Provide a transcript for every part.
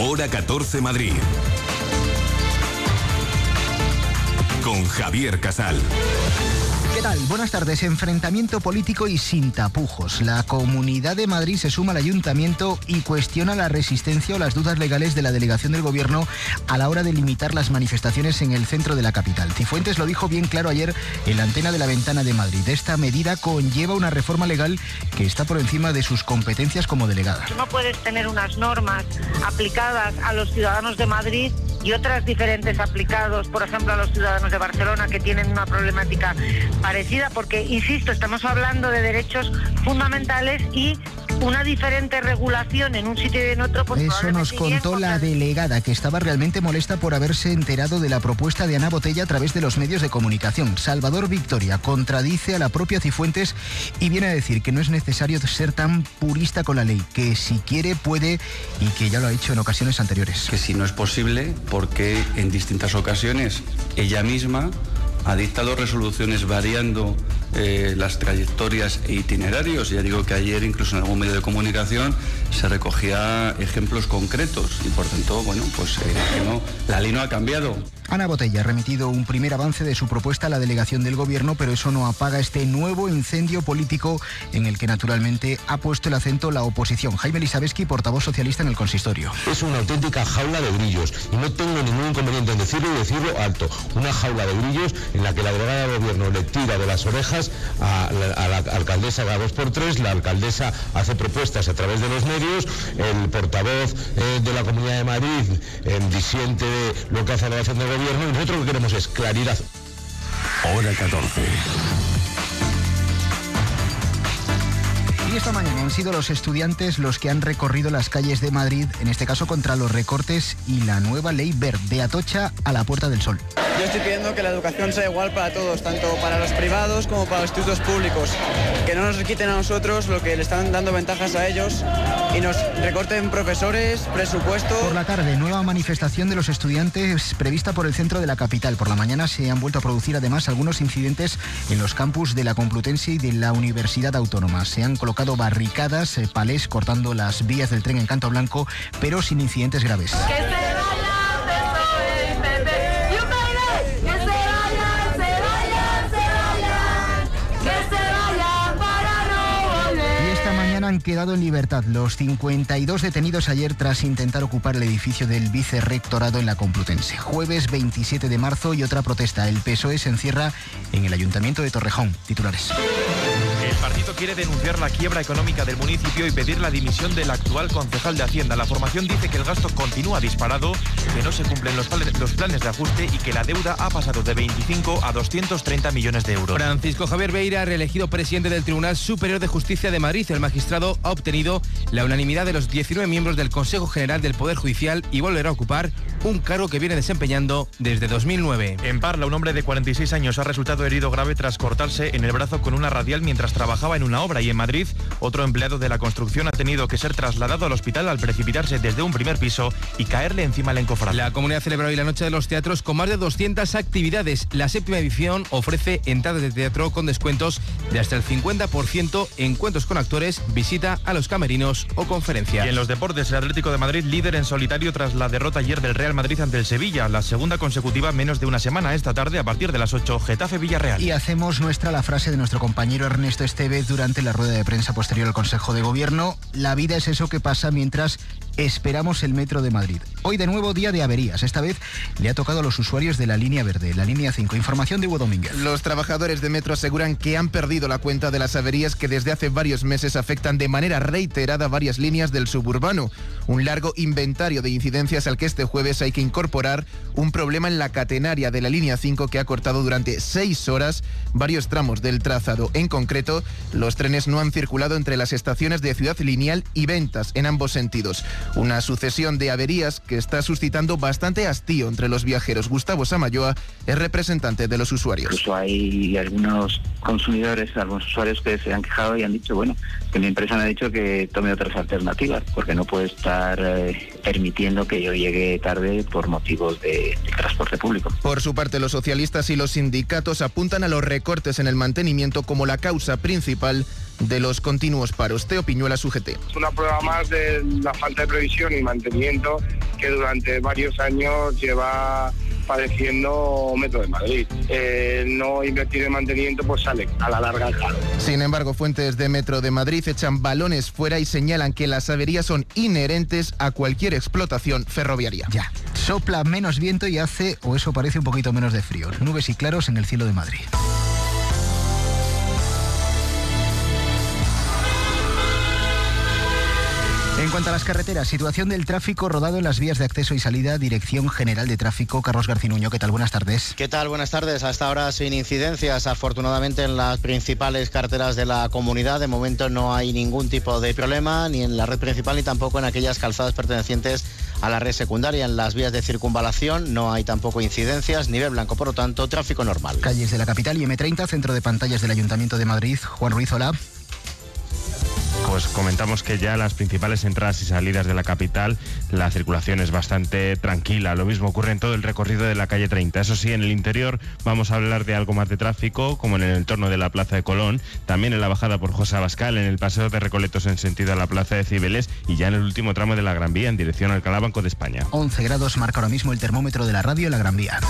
Hora 14 Madrid. Con Javier Casal. ¿Qué tal? Buenas tardes. Enfrentamiento político y sin tapujos. La Comunidad de Madrid se suma al Ayuntamiento y cuestiona la resistencia o las dudas legales de la delegación del Gobierno a la hora de limitar las manifestaciones en el centro de la capital. Cifuentes lo dijo bien claro ayer en la antena de La Ventana de Madrid. Esta medida conlleva una reforma legal que está por encima de sus competencias como delegada. No puedes tener unas normas aplicadas a los ciudadanos de Madrid y otras diferentes aplicados, por ejemplo, a los ciudadanos de Barcelona, que tienen una problemática parecida, porque, insisto, estamos hablando de derechos fundamentales y una diferente regulación en un sitio y en otro. Pues eso nos contó la delegada, que estaba realmente molesta por haberse enterado de la propuesta de Ana Botella a través de los medios de comunicación. Salvador Victoria contradice a la propia Cifuentes y viene a decir que no es necesario ser tan purista con la ley, que si quiere puede y que ya lo ha hecho en ocasiones anteriores. Que si no es posible, porque en distintas ocasiones ella misma ha dictado resoluciones variando las trayectorias e itinerarios. Ya digo que ayer incluso en algún medio de comunicación se recogía ejemplos concretos y por tanto, bueno, pues la ley no ha cambiado. Ana Botella ha remitido un primer avance de su propuesta a la delegación del Gobierno, pero eso no apaga este nuevo incendio político en el que naturalmente ha puesto el acento la oposición. Jaime Lisabeski, portavoz socialista en el consistorio. Es una auténtica jaula de grillos y no tengo ningún inconveniente en decirlo y decirlo alto. Una jaula de grillos en la que la delegada del Gobierno le tira de las orejas a la alcaldesa cada 2x3, la alcaldesa hace propuestas a través de los medios, el portavoz de la Comunidad de Madrid disiente de lo que hace la delegación del Gobierno, y nosotros lo que queremos es claridad. Hora 14. Y esta mañana han sido los estudiantes los que han recorrido las calles de Madrid, en este caso contra los recortes y la nueva ley Wert, de Atocha a la Puerta del Sol. Yo estoy pidiendo que la educación sea igual para todos, tanto para los privados como para los institutos públicos. Que no nos quiten a nosotros lo que le están dando ventajas a ellos y nos recorten profesores, presupuesto. Por la tarde, nueva manifestación de los estudiantes prevista por el centro de la capital. Por la mañana se han vuelto a producir además algunos incidentes en los campus de la Complutense y de la Universidad Autónoma. Se han colocado barricadas, palés cortando las vías del tren en Canto Blanco, pero sin incidentes graves. Han quedado en libertad los 52 detenidos ayer tras intentar ocupar el edificio del vicerrectorado en la Complutense. Jueves 27 de marzo y otra protesta. El PSOE se encierra en el Ayuntamiento de Torrejón. Titulares. El partido quiere denunciar la quiebra económica del municipio y pedir la dimisión del actual concejal de Hacienda. La formación dice que el gasto continúa disparado, que no se cumplen los planes de ajuste y que la deuda ha pasado de 25 a 230 millones de euros. Francisco Javier Beira, reelegido presidente del Tribunal Superior de Justicia de Madrid. El magistrado ha obtenido la unanimidad de los 19 miembros del Consejo General del Poder Judicial y volverá a ocupar un cargo que viene desempeñando desde 2009. En Parla, un hombre de 46 años ha resultado herido grave tras cortarse en el brazo con una radial mientras trabajaba en una obra, y en Madrid otro empleado de la construcción ha tenido que ser trasladado al hospital al precipitarse desde un primer piso y caerle encima al encofrado. La Comunidad celebra hoy la Noche de los Teatros con más de 200 actividades. La 7ª edición ofrece entradas de teatro con descuentos de hasta el 50%, encuentros con actores, visita a los camerinos o conferencias. Y en los deportes, el Atlético de Madrid líder en solitario tras la derrota ayer del Real Madrid ante el Sevilla, la segunda consecutiva en menos de una semana. Esta tarde, a partir de las 8, Getafe-Villarreal. Y hacemos nuestra la frase de nuestro compañero Ernesto Estevez durante la rueda de prensa posterior al Consejo de Gobierno. La vida es eso que pasa mientras esperamos el metro de Madrid. Hoy de nuevo día de averías. Esta vez le ha tocado a los usuarios de la línea verde, la línea 5. Información de Hugo Domínguez. Los trabajadores de Metro aseguran que han perdido la cuenta de las averías que desde hace varios meses afectan de manera reiterada varias líneas del suburbano. Un largo inventario de incidencias al que este jueves hay que incorporar un problema en la catenaria de la línea 5 que ha cortado durante 6 horas varios tramos del trazado. En concreto, los trenes no han circulado entre las estaciones de Ciudad Lineal y Ventas en ambos sentidos. Una sucesión de averías que está suscitando bastante hastío entre los viajeros. Gustavo Samayoa es representante de los usuarios. Incluso hay algunos consumidores, algunos usuarios que se han quejado y han dicho, bueno, que mi empresa me ha dicho que tome otras alternativas, porque no puede estar permitiendo que yo llegue tarde por motivos de transporte público. Por su parte, los socialistas y los sindicatos apuntan a los recortes en el mantenimiento como la causa principal de los continuos paros. Teo Piñuelas, UGT. Es una prueba más de la falta de previsión y mantenimiento que durante varios años lleva padeciendo Metro de Madrid. No invertir en mantenimiento pues sale a la larga caro. Sin embargo, fuentes de Metro de Madrid echan balones fuera y señalan que las averías son inherentes a cualquier explotación ferroviaria. Ya, sopla menos viento y hace, o eso parece, un poquito menos de frío. Nubes y claros en el cielo de Madrid. En cuanto a las carreteras, situación del tráfico rodado en las vías de acceso y salida, Dirección General de Tráfico. Carlos Garcinuño, ¿qué tal? Buenas tardes. ¿Qué tal? Buenas tardes. Hasta ahora sin incidencias, afortunadamente, en las principales carreteras de la comunidad. De momento no hay ningún tipo de problema, ni en la red principal, ni tampoco en aquellas calzadas pertenecientes a la red secundaria. En las vías de circunvalación no hay tampoco incidencias, nivel blanco, por lo tanto, tráfico normal. Calles de la capital y M30, centro de pantallas del Ayuntamiento de Madrid. Juan Ruiz, hola. Pues comentamos que ya las principales entradas y salidas de la capital, la circulación es bastante tranquila. Lo mismo ocurre en todo el recorrido de la calle 30. Eso sí, en el interior vamos a hablar de algo más de tráfico, como en el entorno de la Plaza de Colón, también en la bajada por José Abascal, en el paseo de Recoletos en sentido a la Plaza de Cibeles y ya en el último tramo de la Gran Vía en dirección al Alcalá Banco de España. 11 grados marca ahora mismo el termómetro de la radio en la Gran Vía.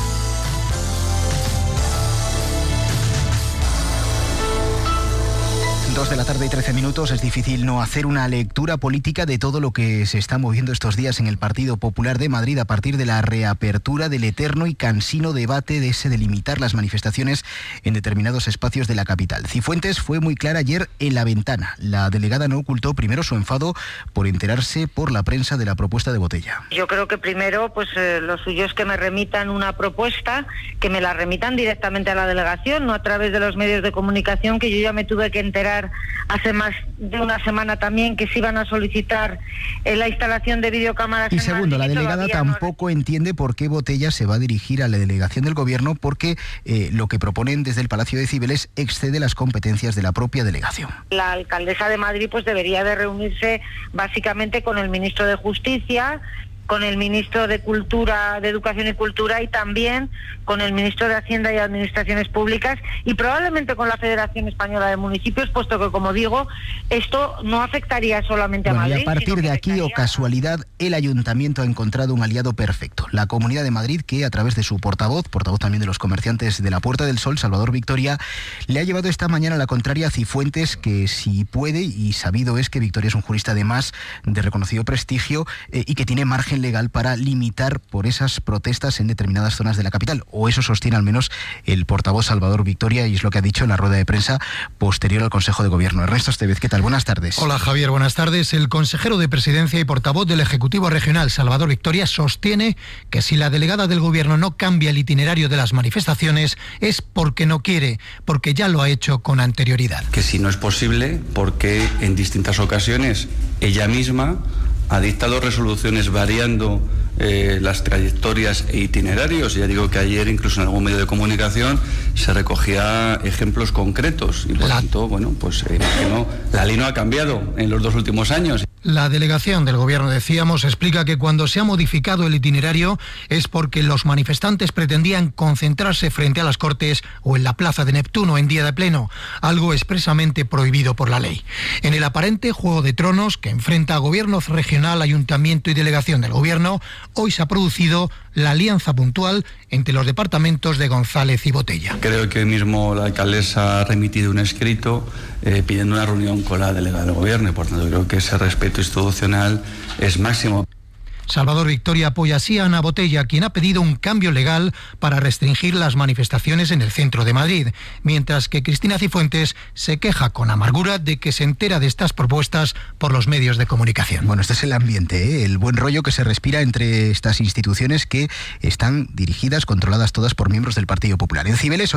2 de la tarde y 13 minutos. Es difícil no hacer una lectura política de todo lo que se está moviendo estos días en el Partido Popular de Madrid a partir de la reapertura del eterno y cansino debate de ese de limitar las manifestaciones en determinados espacios de la capital. Cifuentes fue muy clara ayer en La Ventana. La delegada no ocultó primero su enfado por enterarse por la prensa de la propuesta de Botella. Yo creo que primero pues lo suyo es que me remitan una propuesta, que me la remitan directamente a la delegación, no a través de los medios de comunicación, que yo ya me tuve que enterar hace más de una semana también que se iban a solicitar la instalación de videocámaras. Y segundo, la delegada tampoco entiende por qué Botella se va a dirigir a la delegación del Gobierno, porque lo que proponen desde el Palacio de Cibeles excede las competencias de la propia delegación. La alcaldesa de Madrid pues debería de reunirse básicamente con el ministro de Justicia, con el ministro de Cultura, de Educación y Cultura, y también con el ministro de Hacienda y Administraciones Públicas, y probablemente con la Federación Española de Municipios, puesto que, como digo, esto no afectaría solamente a Madrid. Y a partir de aquí, o casualidad, el Ayuntamiento ha encontrado un aliado perfecto. La Comunidad de Madrid, que a través de su portavoz también de los comerciantes de la Puerta del Sol, Salvador Victoria, le ha llevado esta mañana a la contraria a Cifuentes, que si puede, y sabido es que Victoria es un jurista además de reconocido prestigio y que tiene margen legal para limitar por esas protestas en determinadas zonas de la capital, o eso sostiene al menos el portavoz Salvador Victoria, y es lo que ha dicho en la rueda de prensa posterior al Consejo de Gobierno. Ernesto Estevez, ¿qué tal? Buenas tardes. Hola Javier, buenas tardes. El consejero de Presidencia y portavoz del Ejecutivo Regional, Salvador Victoria, sostiene que si la delegada del Gobierno no cambia el itinerario de las manifestaciones es porque no quiere, porque ya lo ha hecho con anterioridad. Que si no es posible, porque en distintas ocasiones ella misma ha dictado resoluciones variando las trayectorias e itinerarios. Ya digo que ayer incluso en algún medio de comunicación se recogía ejemplos concretos y por tanto, bueno, pues imagino, la ley no ha cambiado en los 2 últimos años. La delegación del Gobierno, decíamos, explica que cuando se ha modificado el itinerario es porque los manifestantes pretendían concentrarse frente a las Cortes o en la Plaza de Neptuno en día de pleno, algo expresamente prohibido por la ley. En el aparente juego de tronos que enfrenta a Gobierno regional, Ayuntamiento y delegación del Gobierno, hoy se ha producido la alianza puntual entre los departamentos de González y Botella. Creo que hoy mismo la alcaldesa ha remitido un escrito pidiendo una reunión con la delegada del Gobierno y por tanto creo que ese respeto institucional es máximo. Salvador Victoria apoya así a Ana Botella, quien ha pedido un cambio legal para restringir las manifestaciones en el centro de Madrid, mientras que Cristina Cifuentes se queja con amargura de que se entera de estas propuestas por los medios de comunicación. Bueno, este es el ambiente, el buen rollo que se respira entre estas instituciones que están dirigidas, controladas todas por miembros del Partido Popular. En Cibeles,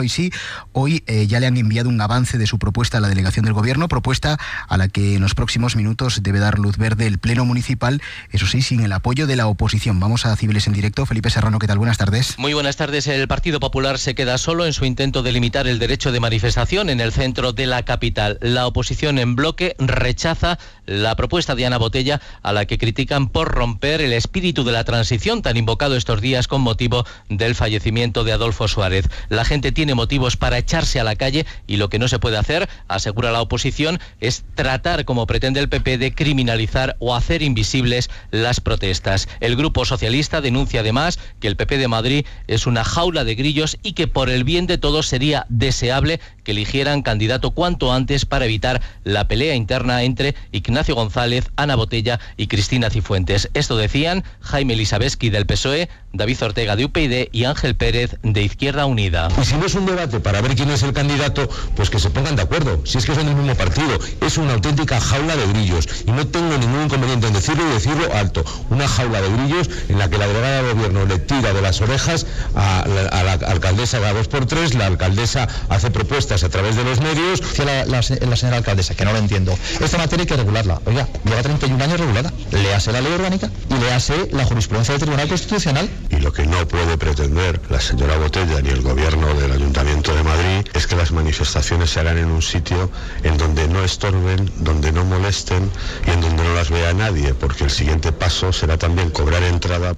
hoy ya le han enviado un avance de su propuesta a la delegación del Gobierno, propuesta a la que en los próximos minutos debe dar luz verde el Pleno Municipal, eso sí, sin el apoyo apoyo de la oposición. Vamos a Cibeles en directo. Felipe Serrano, ¿qué tal? Buenas tardes. Muy buenas tardes. El Partido Popular se queda solo en su intento de limitar el derecho de manifestación en el centro de la capital. La oposición en bloque rechaza la propuesta de Ana Botella, a la que critican por romper el espíritu de la transición tan invocado estos días con motivo del fallecimiento de Adolfo Suárez. La gente tiene motivos para echarse a la calle y lo que no se puede hacer, asegura la oposición, es tratar, como pretende el PP, de criminalizar o hacer invisibles las protestas. El Grupo Socialista denuncia además que el PP de Madrid es una jaula de grillos y que por el bien de todos sería deseable que eligieran candidato cuanto antes para evitar la pelea interna entre Ignacio González, Ana Botella y Cristina Cifuentes. Esto decían Jaime Elisabetsky del PSOE, David Ortega de UPyD y Ángel Pérez de Izquierda Unida. Y si no es un debate para ver quién es el candidato, pues que se pongan de acuerdo. Si es que son del mismo partido, es una auténtica jaula de grillos. Y no tengo ningún inconveniente en decirlo y decirlo alto. Una jaula de grillos en la que la delegada de gobierno le tira de las orejas a la alcaldesa cada 2x3, la alcaldesa hace propuestas a través de los medios. La señora alcaldesa, que no lo entiendo. Esta materia hay que regularla. Oiga, lleva 31 años regulada. Léase la ley orgánica y léase la jurisprudencia del Tribunal Constitucional. Y lo que no puede pretender la señora Botella ni el gobierno del Ayuntamiento de Madrid es que las manifestaciones se hagan en un sitio en donde no estorben, donde no molesten y en donde no las vea nadie, porque el siguiente paso será también cobrar entrada.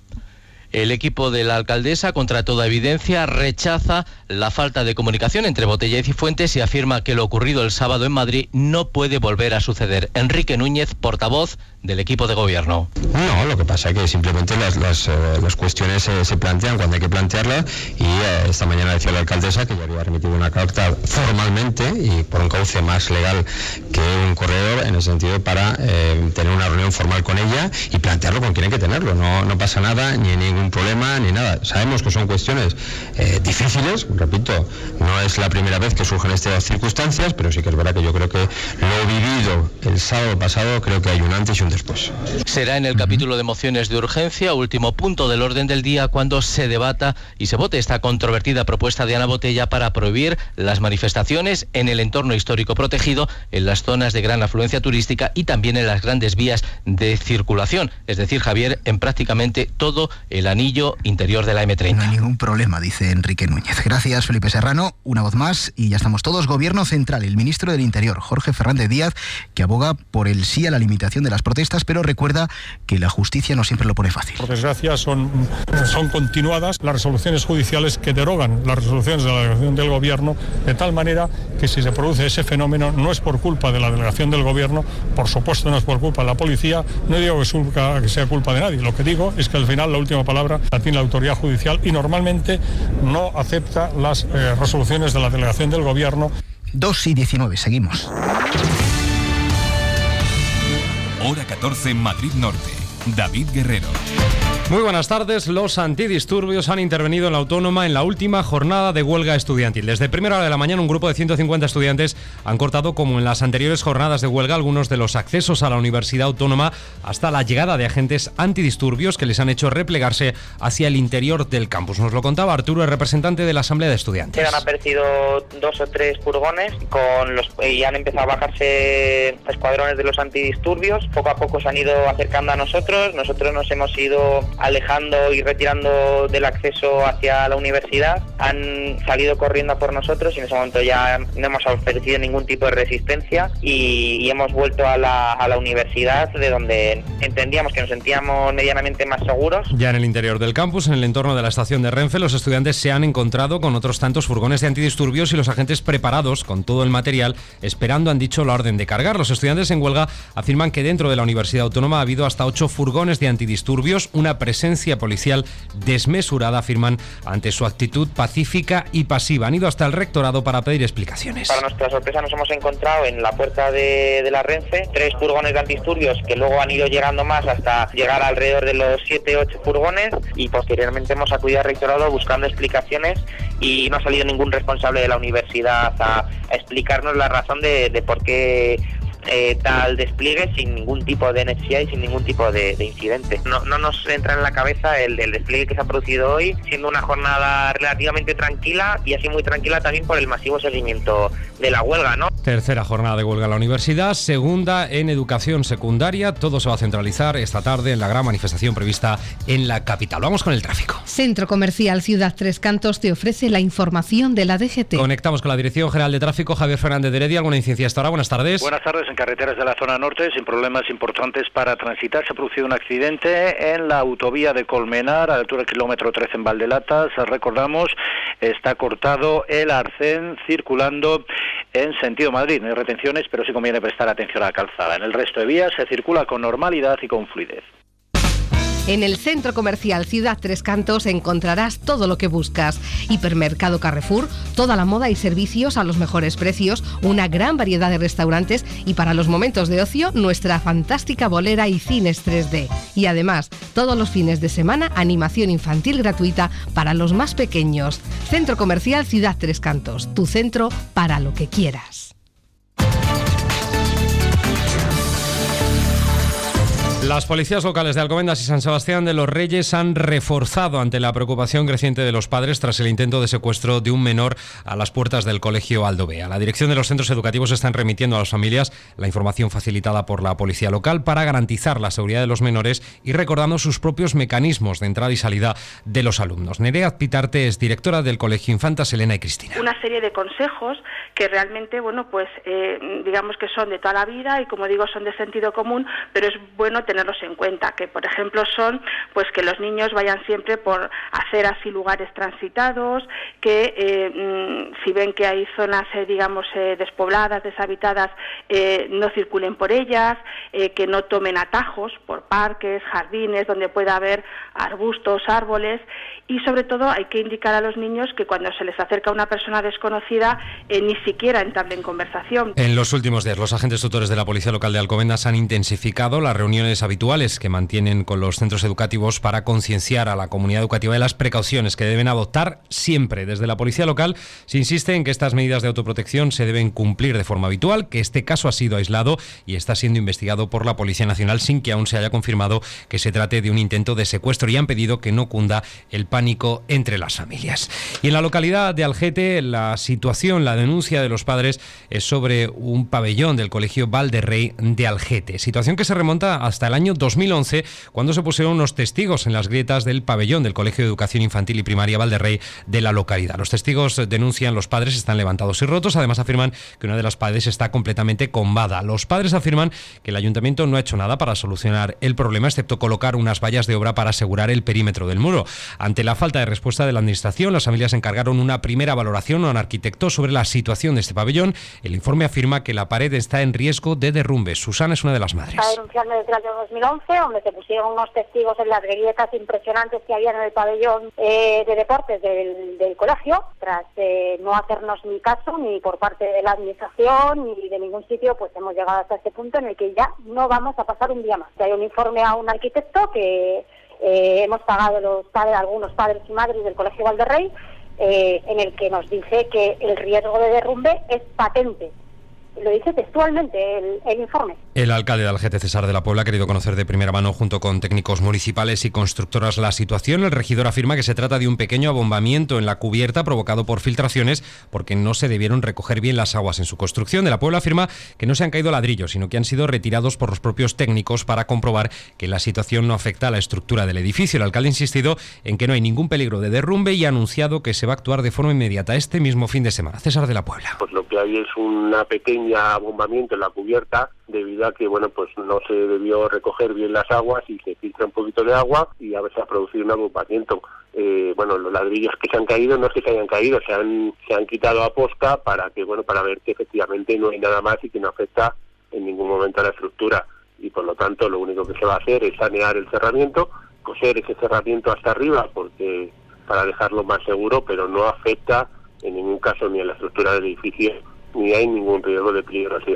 El equipo de la alcaldesa, contra toda evidencia, rechaza la falta de comunicación entre Botella y Cifuentes y afirma que lo ocurrido el sábado en Madrid no puede volver a suceder. Enrique Núñez, portavoz del equipo de gobierno. No, lo que pasa es que simplemente las cuestiones se plantean cuando hay que plantearlas y esta mañana decía la alcaldesa que ya había remitido una carta formalmente y por un cauce más legal que un correo en el sentido para tener una reunión formal con ella y plantearlo con quien hay que tenerlo. No pasa nada, ni ningún problema, ni nada. Sabemos que son cuestiones difíciles, repito, no es la primera vez que surgen estas circunstancias, pero sí que es verdad que yo creo que lo vivido el sábado pasado, creo que hay un antes y un después. Será en el capítulo de mociones de urgencia, último punto del orden del día, cuando se debata y se vote esta controvertida propuesta de Ana Botella para prohibir las manifestaciones en el entorno histórico protegido, en las zonas de gran afluencia turística y también en las grandes vías de circulación, es decir, Javier, en prácticamente todo el anillo interior de la M30. No hay ningún problema, dice Enrique Núñez. Gracias, Felipe Serrano. Una voz más y ya estamos todos. Gobierno central, el ministro del Interior, Jorge Fernández Díaz, que aboga por el sí a la limitación de las protestas, pero recuerda que la justicia no siempre lo pone fácil. Por desgracia son continuadas las resoluciones judiciales que derogan las resoluciones de la delegación del gobierno, de tal manera que si se produce ese fenómeno no es por culpa de la delegación del gobierno, por supuesto no es por culpa de la policía, no digo que sea culpa de nadie, lo que digo es que al final la última palabra la tiene la autoridad judicial y normalmente no acepta las resoluciones de la delegación del gobierno. 2:19, seguimos. Hora 14 en Madrid Norte. David Guerrero. Muy buenas tardes. Los antidisturbios han intervenido en la Autónoma en la última jornada de huelga estudiantil. Desde primera hora de la mañana, un grupo de 150 estudiantes han cortado, como en las anteriores jornadas de huelga, algunos de los accesos a la Universidad Autónoma hasta la llegada de agentes antidisturbios que les han hecho replegarse hacia el interior del campus. Nos lo contaba Arturo, el representante de la Asamblea de Estudiantes. Se han aparecido 2 o 3 furgones y han empezado a bajarse escuadrones de los antidisturbios. Poco a poco se han ido acercando a nosotros. Nosotros nos hemos ido alejando y retirando del acceso hacia la universidad. Han salido corriendo por nosotros y en ese momento ya no hemos ofrecido ningún tipo de resistencia y hemos vuelto a la universidad, de donde entendíamos que nos sentíamos medianamente más seguros. Ya en el interior del campus, en el entorno de la estación de Renfe, los estudiantes se han encontrado con otros tantos furgones de antidisturbios y los agentes preparados con todo el material, esperando, han dicho, la orden de cargar. Los estudiantes en huelga afirman que dentro de la Universidad Autónoma ha habido hasta 8 furgones de antidisturbios, una presencia policial desmesurada, afirman, ante su actitud pacífica y pasiva. Han ido hasta el rectorado para pedir explicaciones. Para nuestra sorpresa nos hemos encontrado en la puerta de la Renfe 3 furgones de antidisturbios que luego han ido llegando más hasta llegar alrededor de los 7-8 furgones y posteriormente hemos acudido al rectorado buscando explicaciones y no ha salido ningún responsable de la universidad a explicarnos la razón de por qué tal despliegue sin ningún tipo de necesidad y sin ningún tipo de incidente. No nos entra en la cabeza el despliegue que se ha producido hoy, siendo una jornada relativamente tranquila y así muy tranquila también por el masivo seguimiento la huelga, ¿no? Tercera jornada de huelga en la universidad, segunda en educación secundaria. Todo se va a centralizar esta tarde en la gran manifestación prevista en la capital. Vamos con el tráfico. Centro Comercial Ciudad Tres Cantos te ofrece la información de la DGT. Conectamos con la Dirección General de Tráfico, Javier Fernández de Heredia. ¿Alguna incidencia hasta ahora? Buenas tardes. Buenas tardes. En carreteras de la zona norte, sin problemas importantes para transitar. Se ha producido un accidente en la autovía de Colmenar, a la altura del kilómetro 13 en Valdelatas. Recordamos, está cortado el arcén circulando en sentido Madrid. No hay retenciones, pero sí conviene prestar atención a la calzada. En el resto de vías se circula con normalidad y con fluidez. En el Centro Comercial Ciudad Tres Cantos encontrarás todo lo que buscas. Hipermercado Carrefour, toda la moda y servicios a los mejores precios, una gran variedad de restaurantes y para los momentos de ocio, nuestra fantástica bolera y cines 3D. Y además, todos los fines de semana, animación infantil gratuita para los más pequeños. Centro Comercial Ciudad Tres Cantos, tu centro para lo que quieras. Las policías locales de Alcobendas y San Sebastián de los Reyes han reforzado ante la preocupación creciente de los padres tras el intento de secuestro de un menor a las puertas del colegio Aldovea. La dirección de los centros educativos están remitiendo a las familias la información facilitada por la policía local para garantizar la seguridad de los menores y recordando sus propios mecanismos de entrada y salida de los alumnos. Nerea Pitarte es directora del Colegio Infantas Elena y Cristina. Una serie de consejos que realmente, digamos que son de toda la vida y, como digo, son de sentido común, pero es bueno tenerlos en cuenta, que por ejemplo son que los niños vayan siempre por aceras y lugares transitados, que si ven que hay zonas despobladas, deshabitadas, no circulen por ellas, que no tomen atajos por parques, jardines donde pueda haber arbustos, árboles, y sobre todo hay que indicar a los niños que cuando se les acerca una persona desconocida ni siquiera entablen en conversación. En los últimos días los agentes tutores de la Policía Local de Alcobendas han intensificado las reuniones habituales que mantienen con los centros educativos para concienciar a la comunidad educativa de las precauciones que deben adoptar siempre. Desde la Policía Local se insiste en que estas medidas de autoprotección se deben cumplir de forma habitual, que este caso ha sido aislado y está siendo investigado por la Policía Nacional sin que aún se haya confirmado que se trate de un intento de secuestro y han pedido que no cunda el pánico entre las familias. Y en la localidad de Algete la denuncia de los padres es sobre un pabellón del Colegio Valderrey de Algete, situación que se remonta hasta el año 2011 cuando se pusieron unos testigos en las grietas del pabellón del Colegio de Educación Infantil y Primaria Valderrey de la localidad. Los testigos denuncian los padres están levantados y rotos, además afirman que una de las paredes está completamente combada. Los padres afirman que el ayuntamiento no ha hecho nada para solucionar el problema excepto colocar unas vallas de obra para asegurar el perímetro del muro. Ante la falta de respuesta de la administración, las familias encargaron una primera valoración a un arquitecto sobre la situación de este pabellón. El informe afirma que la pared está en riesgo de derrumbe. Susana es una de las madres. Está denunciando desde el año 2011, donde se pusieron unos testigos en las grietas impresionantes que había en el pabellón de deportes del colegio, tras no hacernos ni caso ni por parte de la administración ni de ningún sitio, pues hemos llegado hasta este punto en el que ya no vamos a pasar un día más. Hay un informe a un arquitecto que hemos pagado algunos padres y madres del Colegio Valderrey, en el que nos dice que el riesgo de derrumbe es patente. Lo dice textualmente el informe. El alcalde de Algete, César de la Puebla, ha querido conocer de primera mano, junto con técnicos municipales y constructoras, la situación. El regidor afirma que se trata de un pequeño abombamiento en la cubierta provocado por filtraciones porque no se debieron recoger bien las aguas en su construcción. De la Puebla afirma que no se han caído ladrillos, sino que han sido retirados por los propios técnicos para comprobar que la situación no afecta a la estructura del edificio. El alcalde ha insistido en que no hay ningún peligro de derrumbe y ha anunciado que se va a actuar de forma inmediata este mismo fin de semana. César de la Puebla. Pues lo que hay es una pequeña abombamiento en la cubierta debido a que no se debió recoger bien las aguas y se filtra un poquito de agua y a veces ha producido un abombamiento. Los ladrillos que se han caído no es que se hayan caído, se han quitado a posta para ver que efectivamente no hay nada más y que no afecta en ningún momento a la estructura, y por lo tanto lo único que se va a hacer es sanear el cerramiento, coser ese cerramiento hasta arriba para dejarlo más seguro, pero no afecta en ningún caso ni a la estructura del edificio ni hay ningún riesgo de peligrosidad.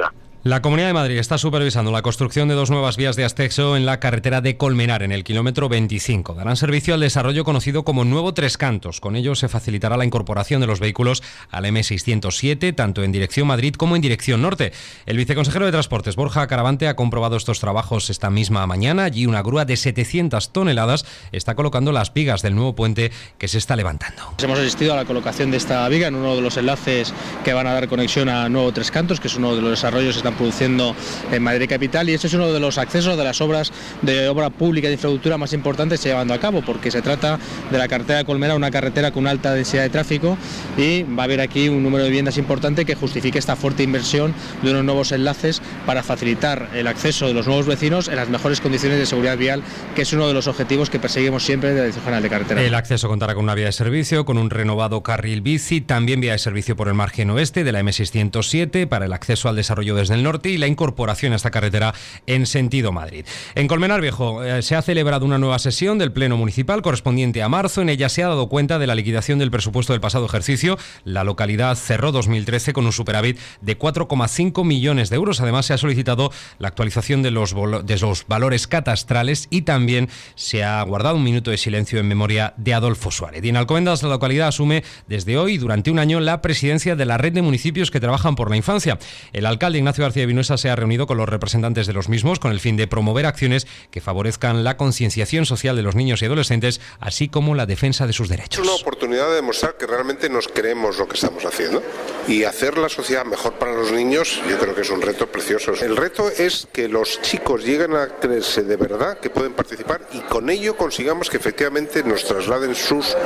La Comunidad de Madrid está supervisando la construcción de 2 nuevas vías de acceso en la carretera de Colmenar, en el kilómetro 25. Darán servicio al desarrollo conocido como Nuevo Tres Cantos. Con ello se facilitará la incorporación de los vehículos al M607, tanto en dirección Madrid como en dirección norte. El viceconsejero de Transportes, Borja Caravante, ha comprobado estos trabajos esta misma mañana. Allí una grúa de 700 toneladas está colocando las vigas del nuevo puente que se está levantando. Hemos asistido a la colocación de esta viga en uno de los enlaces que van a dar conexión a Nuevo Tres Cantos, que es uno de los desarrollos que están produciendo en Madrid capital, y este es uno de los accesos de las obras de obra pública de infraestructura más importantes que se llevando a cabo, porque se trata de la carretera de Colmenar, una carretera con una alta densidad de tráfico, y va a haber aquí un número de viviendas importante que justifique esta fuerte inversión de unos nuevos enlaces para facilitar el acceso de los nuevos vecinos en las mejores condiciones de seguridad vial, que es uno de los objetivos que perseguimos siempre de la Dirección General de Carretera. El acceso contará con una vía de servicio, con un renovado carril bici, también vía de servicio por el margen oeste de la M607 para el acceso al desarrollo desde el norte y la incorporación a esta carretera en sentido Madrid. En Colmenar Viejo se ha celebrado una nueva sesión del Pleno Municipal correspondiente a marzo. En ella se ha dado cuenta de la liquidación del presupuesto del pasado ejercicio. La localidad cerró 2013 con un superávit de 4,5 millones de euros. Además, se ha solicitado la actualización de los valores catastrales y también se ha guardado un minuto de silencio en memoria de Adolfo Suárez. Y en Alcobendas, la localidad asume desde hoy, durante un año, la presidencia de la red de municipios que trabajan por la infancia. El alcalde Ignacio García de Vinuesa se ha reunido con los representantes de los mismos con el fin de promover acciones que favorezcan la concienciación social de los niños y adolescentes, así como la defensa de sus derechos. Es una oportunidad de demostrar que realmente nos creemos lo que estamos haciendo y hacer la sociedad mejor para los niños. Yo creo que es un reto precioso. El reto es que los chicos lleguen a creerse de verdad que pueden participar y con ello consigamos que efectivamente nos trasladen sus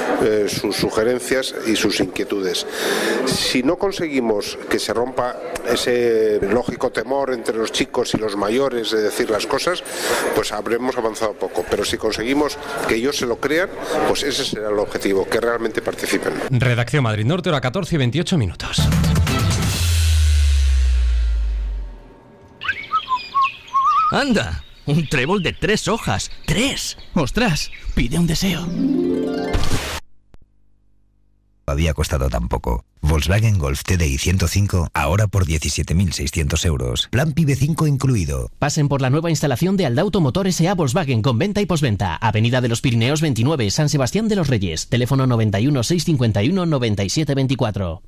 sugerencias y sus inquietudes. Si no conseguimos que se rompa ese lógico temor entre los chicos y los mayores de decir las cosas, pues habremos avanzado poco. Pero si conseguimos que ellos se lo crean, pues ese será el objetivo, que realmente participen. Redacción Madrid Norte, hora 14 y 28 minutos. ¡Anda! Un trébol de 3 hojas. ¡3! ¡Ostras! Pide un deseo. Había costado tan poco. Volkswagen Golf TDI 105, ahora por 17.600 euros. Plan PIB 5 incluido. Pasen por la nueva instalación de Aldauto Motor S.A. Volkswagen con venta y posventa. Avenida de los Pirineos 29, San Sebastián de los Reyes. Teléfono 91 651 97 24.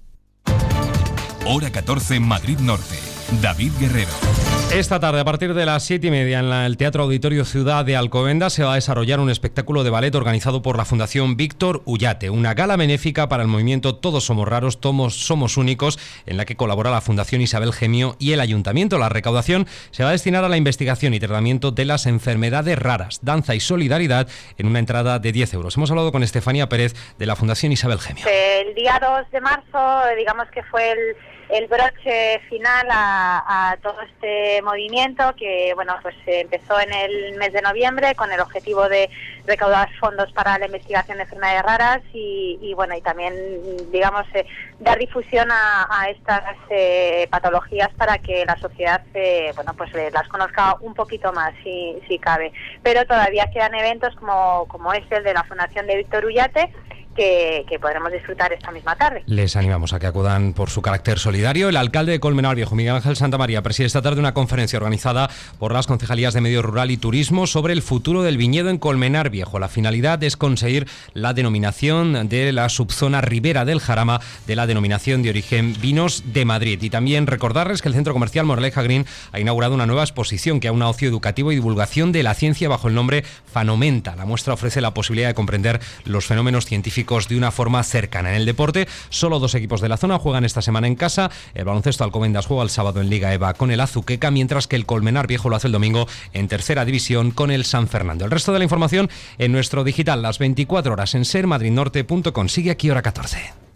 Hora 14 en Madrid Norte. David Guerrero. Esta tarde, a partir de las 7:30, en el Teatro Auditorio Ciudad de Alcobendas, se va a desarrollar un espectáculo de ballet organizado por la Fundación Víctor Ullate, una gala benéfica para el movimiento Todos Somos Raros, Somos Únicos, en la que colabora la Fundación Isabel Gemio y el Ayuntamiento. La recaudación se va a destinar a la investigación y tratamiento de las enfermedades raras, danza y solidaridad, en una entrada de 10 euros. Hemos hablado con Estefanía Pérez, de la Fundación Isabel Gemio. El día 2 de marzo, digamos que fue el broche final a todo este movimiento que, bueno, pues empezó en el mes de noviembre con el objetivo de recaudar fondos para la investigación de enfermedades raras y bueno, y también, digamos, dar difusión a estas patologías para que la sociedad, bueno, pues las conozca un poquito más, si cabe. Pero todavía quedan eventos como este, el de la Fundación de Víctor Ullate, que podremos disfrutar esta misma tarde. Les animamos a que acudan por su carácter solidario. El alcalde de Colmenar Viejo, Miguel Ángel Santamaría, preside esta tarde una conferencia organizada por las Concejalías de Medio Rural y Turismo sobre el futuro del viñedo en Colmenar Viejo. La finalidad es conseguir la denominación de la subzona Ribera del Jarama de la denominación de origen Vinos de Madrid. Y también recordarles que el Centro Comercial Moraleja Green ha inaugurado una nueva exposición que aúna ocio educativo y divulgación de la ciencia bajo el nombre Fanomenta. La muestra ofrece la posibilidad de comprender los fenómenos científicos de una forma cercana. En el deporte, solo 2 equipos de la zona juegan esta semana en casa. El baloncesto Alcobendas juega el sábado en Liga EVA con el Azuqueca, mientras que el Colmenar Viejo lo hace el domingo en tercera división con el San Fernando. El resto de la información en nuestro digital, las 24 horas en sermadridnorte.com. Sigue aquí hora 14.